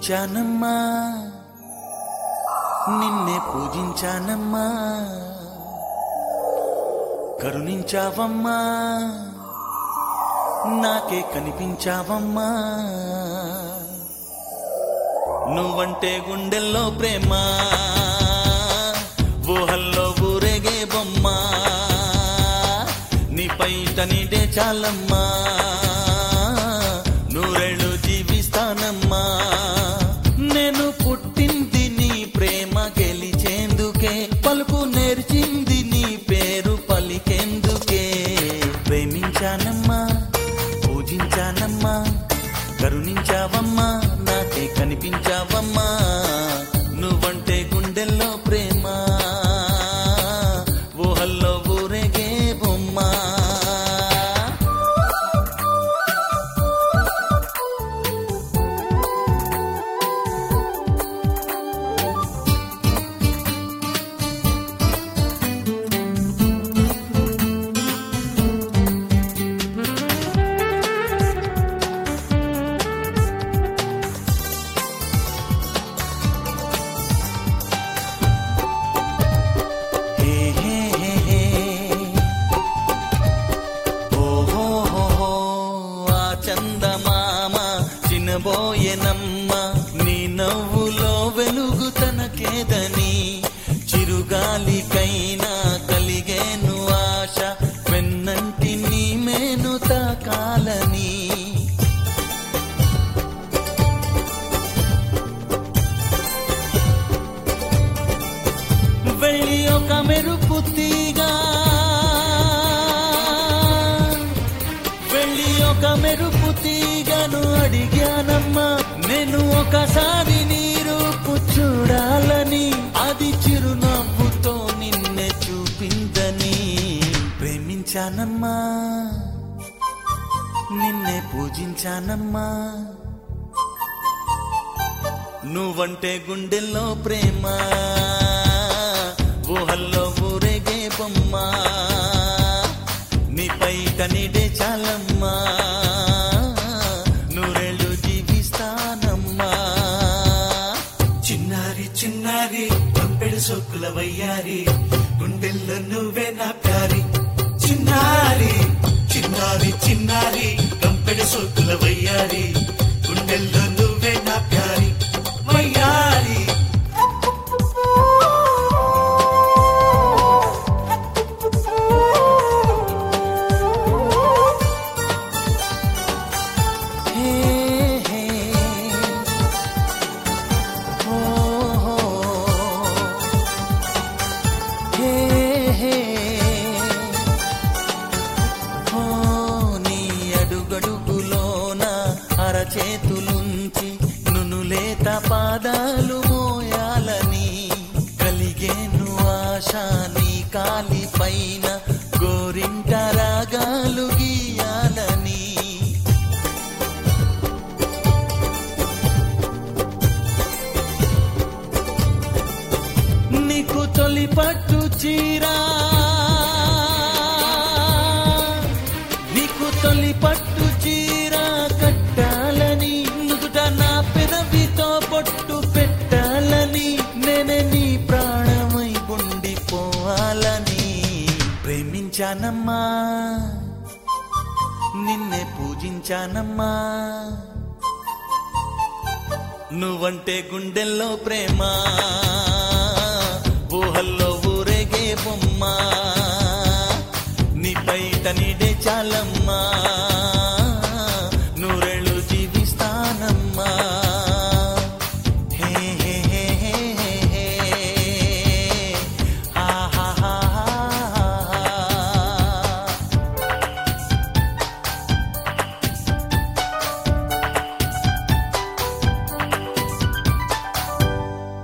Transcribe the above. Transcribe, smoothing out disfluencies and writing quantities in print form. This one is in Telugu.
ప్రేమించానమ్మా, నిన్నే పూజించానమ్మా, కరుణించావమ్మా, నాకే కనిపించావమ్మా. నువ్వంటే గుండెల్లో ప్రేమ, ఊహల్లో ఊరేగే బొమ్మ, నీపై తనిడే చాలమ్మా, నూరేళ్ళు జీవిస్తానమ్మా. నేను పుట్టింది నీ ప్రేమ గెలిచేందుకే, పలుకు నేర్చింది నీ పేరు పలికేందుకే. ప్రేమించానమ్మా, పూజించానమ్మా, కరుణించావమ్మా, నాకే కనిపించావమ్మా. నువ్వంటే గుండెల్లో ప్రేమ, ఊహల్లో ఊరేగే బొమ్మ. చందమామ చినబోయేనమ్మ, నీ నవ్వులో వెలుగు తనకేదని, చిరుగాలికైనా కలిగేను ఆశ, వెన్నంటి నీ మేను తాకాలని. వెళ్ళి ఒక మెరుపు తీగా, వెళ్ళి ఒక మెరుపు తీగను అడిగానమ్మా, నేను ఒకసారి నీ రూపు చూడాలని, అది చిరునవ్వుతో నిన్నే చూపిందని. ప్రేమించానమ్మా, నిన్నే పూజించానమ్మా, నువ్వంటే గుండెల్లో ప్రేమ, ఊహల్లో ఊరేగే బొమ్మ, నీపై కనిడే చాలమ్మా, నూరేళ్ళు జీవిస్తానమ్మా. చిన్నారి చిన్నారి పంపెడు సోకుల వయ్యారి, గుండెల్లో నువ్వే నా ప్యారి. చిన్నారి చిన్నారి చిన్నారి పంపెడు సోకుల వయ్యారి, గుండెల్లో నువ్వే నా ప్యారి వయ్యారి. నీ అడుగడుగులోన అరచేతులుంచి నునులేత పాదాలు మోయాలని, కలిగేను ఆశ నీ కాలి పైన గోరింట రాగాలు గీయాలని. నీకు తొలి పట్టు చీరా, నీకు తొలి పట్టు చీరా కట్టాలని, నుదుట నా పెదవితో పొట్టు పెట్టాలని, నేనే నీ ప్రాణమై ఉండిపోవాలని. ప్రేమించానమ్మా, నిన్నే పూజించానమ్మా, నువ్వంటే గుండెల్లో ప్రేమ, ఊహల్లో ఊరేగే బొమ్మ, నీపై తనిడే చాలమ్మా.